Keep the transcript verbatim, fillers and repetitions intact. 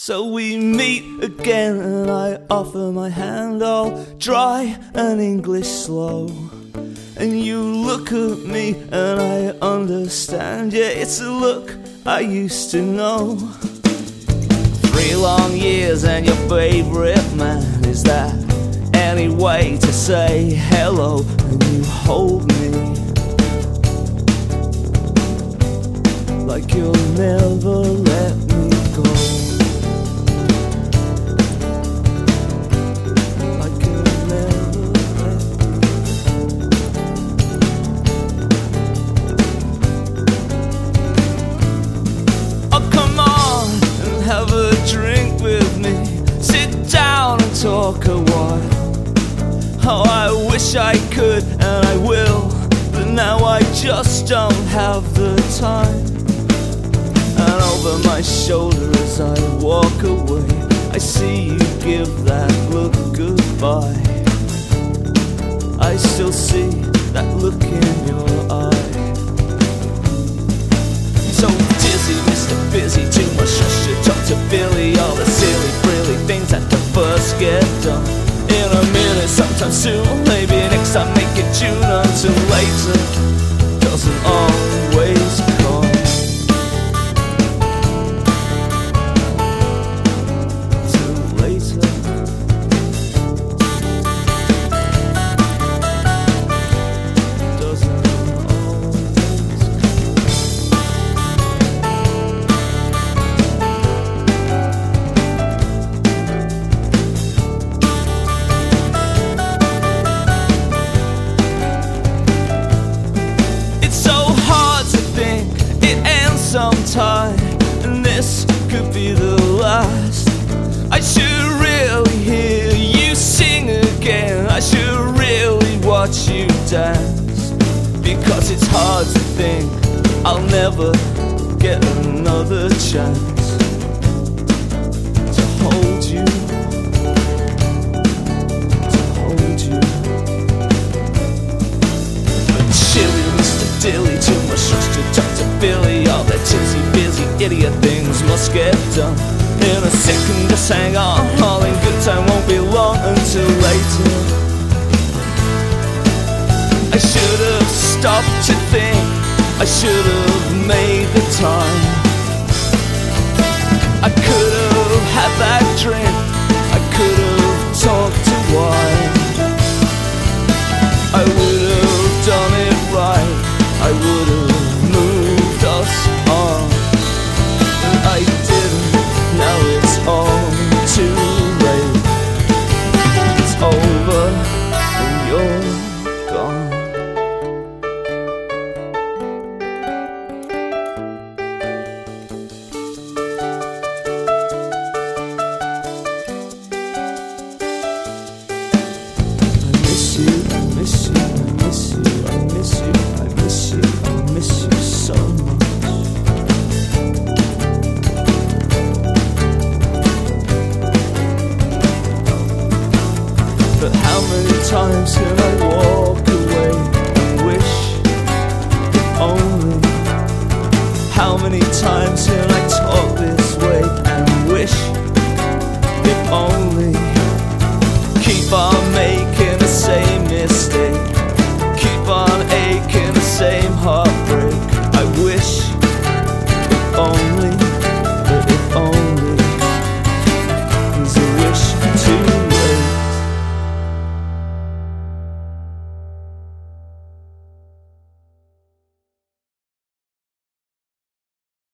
So we meet again and I offer my hand all dry and English slow. And you look at me and I understand, yeah, it's a look I used to know. Three long years and your favourite man, is that any way to say hello? And you hold me like you'll never let me go. Have a drink with me, sit down and talk a while. Oh, I wish I could and I will, but now I just don't have the time. And over my shoulder as I walk away, I see you give that look goodbye. I still see that look in your eye. So dizzy, Mister Busy, too much rush to talk to Billy. All the silly, frilly things that the first get done in a minute, sometimes soon, maybe next time make it June. Until later doesn't always come. Till later doesn't sometime, and this could be the last. I should really hear you sing again. I should really watch you dance, because it's hard to think I'll never get another chance to hold you, to hold you. But chilly, Mister Dilly, too much rush to talk to Billy. All that cheesy, busy, idiot things must get done in a second. Just hang on, all in good time, won't be long until later. I should have stopped to think, I should have made the time. I could have had that drink